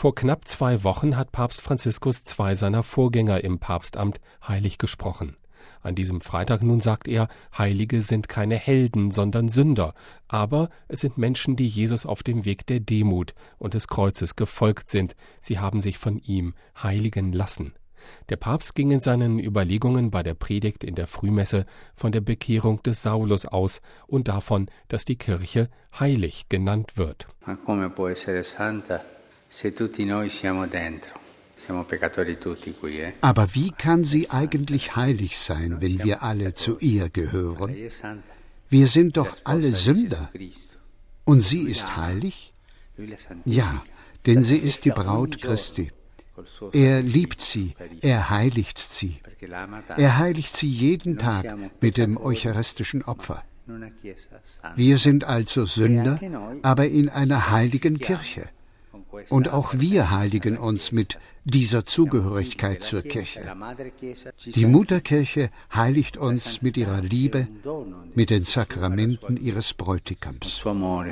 Vor knapp 2 Wochen hat Papst Franziskus 2 seiner Vorgänger im Papstamt heilig gesprochen. An diesem Freitag nun sagt er, Heilige sind keine Helden, sondern Sünder, aber es sind Menschen, die Jesus auf dem Weg der Demut und des Kreuzes gefolgt sind. Sie haben sich von ihm heiligen lassen. Der Papst ging in seinen Überlegungen bei der Predigt in der Frühmesse von der Bekehrung des Saulus aus und davon, dass die Kirche heilig genannt wird. Ma come può essere santa se tutti noi siamo dentro? Siamo peccatori tutti qui, Aber wie kann sie eigentlich heilig sein, wenn wir alle zu ihr gehören? Wir sind doch alle Sünder. Und sie ist heilig? Ja, denn sie ist die Braut Christi. Er liebt sie, er heiligt sie. Er heiligt sie jeden Tag mit dem eucharistischen Opfer. Wir sind also Sünder, aber in einer heiligen Kirche. Und auch wir heiligen uns mit dieser Zugehörigkeit zur Kirche. Die Mutterkirche heiligt uns mit ihrer Liebe, mit den Sakramenten ihres Bräutigams.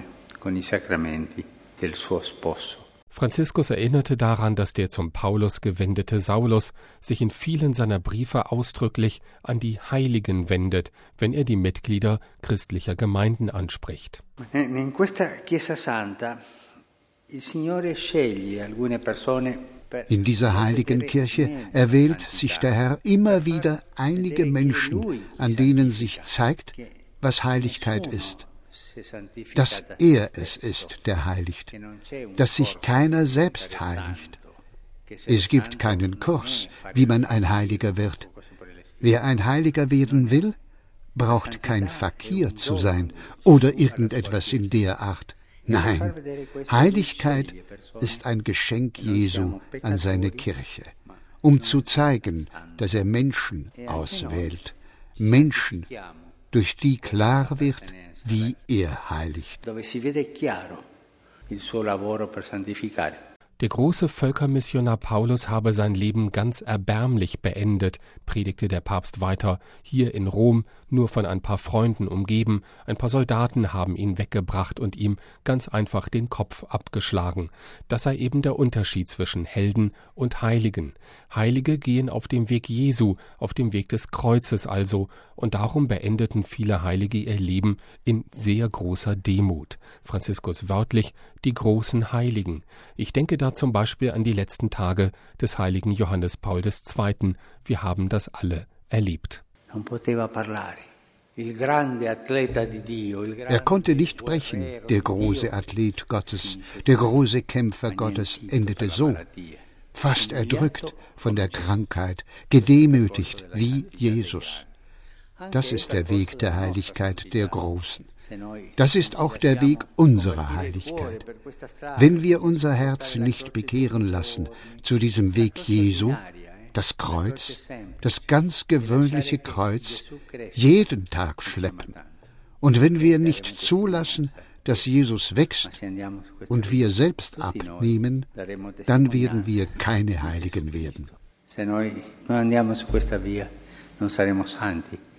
Franziskus erinnerte daran, dass der zum Paulus gewendete Saulus sich in vielen seiner Briefe ausdrücklich an die Heiligen wendet, wenn er die Mitglieder christlicher Gemeinden anspricht. In questa Chiesa Santa il Signore sceglie alcune persone. In dieser heiligen Kirche erwählt sich der Herr immer wieder einige Menschen, an denen sich zeigt, was Heiligkeit ist. Dass er es ist, der heiligt, dass sich keiner selbst heiligt. Es gibt keinen Kurs, wie man ein Heiliger wird. Wer ein Heiliger werden will, braucht kein Fakir zu sein oder irgendetwas in der Art. Nein, Heiligkeit ist ein Geschenk Jesu an seine Kirche, um zu zeigen, dass er Menschen auswählt, Menschen, durch die klar wird, wie er heiligt. Der große Völkermissionar Paulus habe sein Leben ganz erbärmlich beendet, predigte der Papst weiter, hier in Rom, nur von ein paar Freunden umgeben, ein paar Soldaten haben ihn weggebracht und ihm ganz einfach den Kopf abgeschlagen. Das sei eben der Unterschied zwischen Helden und Heiligen. Heilige gehen auf dem Weg Jesu, auf dem Weg des Kreuzes also, und darum beendeten viele Heilige ihr Leben in sehr großer Demut. Franziskus wörtlich, die großen Heiligen. Ich denke da zum Beispiel an die letzten Tage des heiligen Johannes Paul II. Wir haben das alle erlebt. Er konnte nicht sprechen, der große Athlet Gottes, der große Kämpfer Gottes endete so, fast erdrückt von der Krankheit, gedemütigt wie Jesus. Das ist der Weg der Heiligkeit der Großen. Das ist auch der Weg unserer Heiligkeit. Wenn wir unser Herz nicht bekehren lassen zu diesem Weg Jesu, das Kreuz, das ganz gewöhnliche Kreuz, jeden Tag schleppen. Und wenn wir nicht zulassen, dass Jesus wächst und wir selbst abnehmen, dann werden wir keine Heiligen werden. Se noi non andiamo su questa via, non saremo santi.